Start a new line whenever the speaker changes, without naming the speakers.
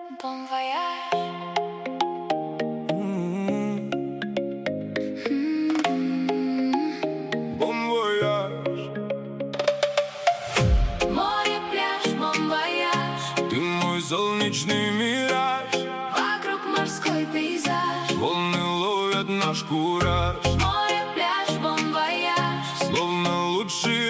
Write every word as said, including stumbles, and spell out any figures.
Bon voyage.
Bon voyage.
Море, пляж, бон вояж.
Ты мой солнечный мираж.
Вокруг морской пейзаж.
Волны ловят наш кураж.
Море, пляж, бон вояж.
Словно лучшие